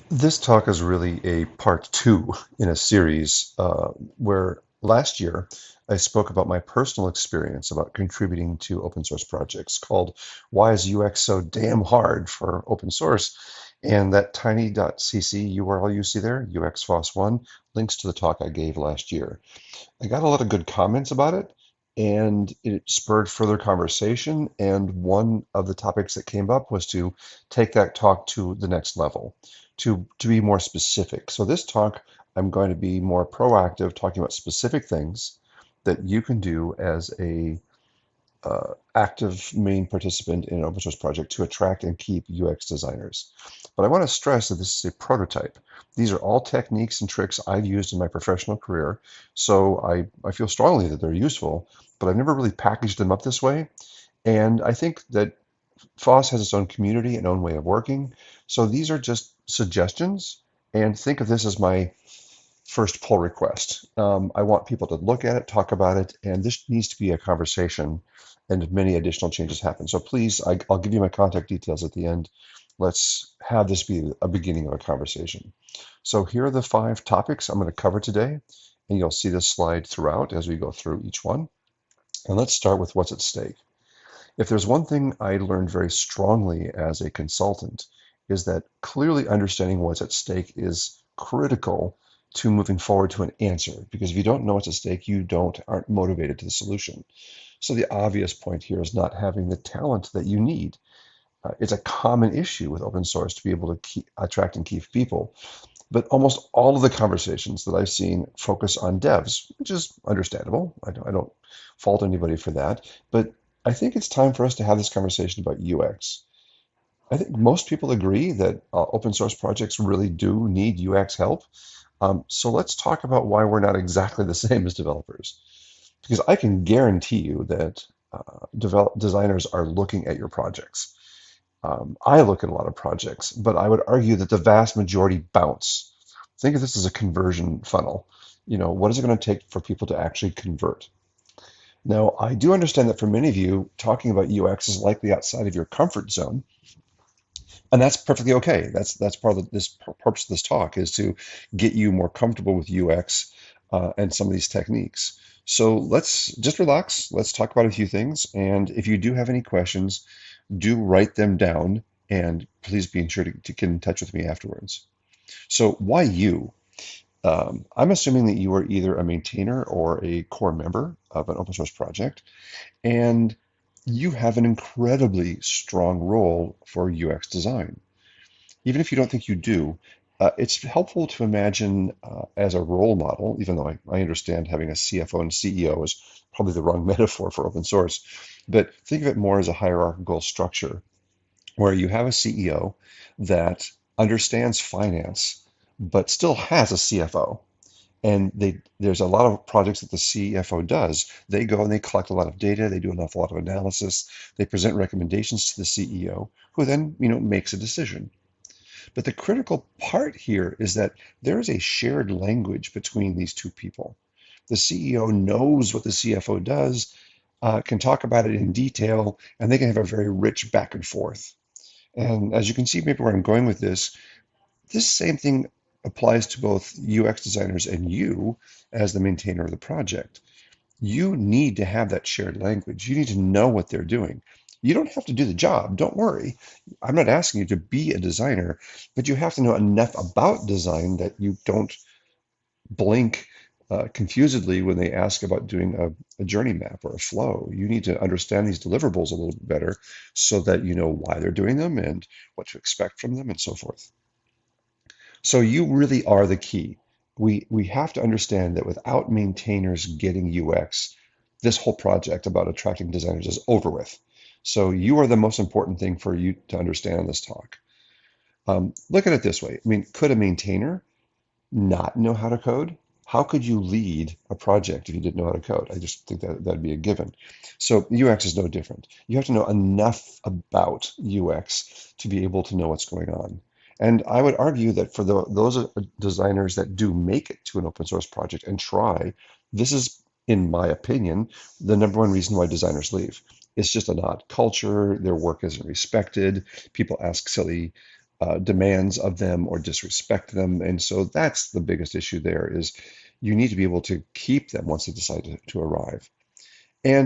This talk is really a part two in a series where last year I spoke about my personal experience about contributing to open source projects called Why is UX So Damn Hard for Open Source? And that tiny.cc URL you see there, UXFOSS1, links to the talk I gave last year. I got a lot of good comments about it, and it spurred further conversation. And one of the topics that came up was to take that talk to the next level, to be more specific. So this talk, I'm going to be more proactive, talking about specific things that you can do as a active main participant in an open source project to attract and keep UX designers. But I want to stress that this is a prototype. These are all techniques and tricks I've used in my professional career, so I feel strongly that they're useful, but I've never really packaged them up this way. And I think that FOSS has its own community and own way of working. So these are just suggestions, and think of this as my first pull request. I want people to look at it, talk about it, and this needs to be a conversation, and many additional changes happen. So please, I'll give you my contact details at the end. Let's have this be a beginning of a conversation. So here are the 5 topics I'm going to cover today, and you'll see this slide throughout as we go through each one. And let's start with what's at stake. If there's one thing I learned very strongly as a consultant, is that clearly understanding what's at stake is critical to moving forward to an answer. Because if you don't know what's at stake, aren't motivated to the solution. So the obvious point here is not having the talent that you need. It's a common issue with open source to be able to attract and keep people. But almost all of the conversations that I've seen focus on devs, which is understandable. I don't fault anybody for that. But I think it's time for us to have this conversation about UX. I think most people agree that open source projects really do need UX help. So let's talk about why we're not exactly the same as developers. Because I can guarantee you that designers are looking at your projects. I look at a lot of projects, but I would argue that the vast majority bounce. Think of this as a conversion funnel. What is it going to take for people to actually convert? Now, I do understand that for many of you, talking about UX is likely outside of your comfort zone, and that's perfectly okay. That's part of this purpose of this talk is to get you more comfortable with UX and some of these techniques. So let's just relax. Let's talk about a few things, and if you do have any questions, do write them down, and please be sure to get in touch with me afterwards. So why you? I'm assuming that you are either a maintainer or a core member of an open source project, and you have an incredibly strong role for UX design. Even if you don't think you do, it's helpful to imagine as a role model, even though I understand having a CFO and CEO is probably the wrong metaphor for open source, but think of it more as a hierarchical structure where you have a CEO that understands finance, but still has a CFO. And there's a lot of projects that the CFO does. They go and they collect a lot of data. They do an awful lot of analysis. They present recommendations to the CEO, who then, makes a decision. But the critical part here is that there is a shared language between these two people. The CEO knows what the CFO does, can talk about it in detail, and they can have a very rich back and forth. And as you can see, maybe where I'm going with this same thing applies to both UX designers and you as the maintainer of the project. You need to have that shared language. You need to know what they're doing. You don't have to do the job. Don't worry. I'm not asking you to be a designer, but you have to know enough about design that you don't blink confusedly when they ask about doing a journey map or a flow. You need to understand these deliverables a little bit better so that you know why they're doing them and what to expect from them and so forth. So you really are the key. We have to understand that without maintainers getting UX, this whole project about attracting designers is over with. So you are the most important thing for you to understand in this talk. Look at it this way. I mean, could a maintainer not know how to code? How could you lead a project if you didn't know how to code? I just think that that'd be a given. So UX is no different. You have to know enough about UX to be able to know what's going on. And I would argue that for those designers that do make it to an open source project and try, this is, in my opinion, the number one reason why designers leave. It's just an odd culture. Their work isn't respected. People ask silly demands of them or disrespect them. And so that's the biggest issue there is you need to be able to keep them once they decide to arrive.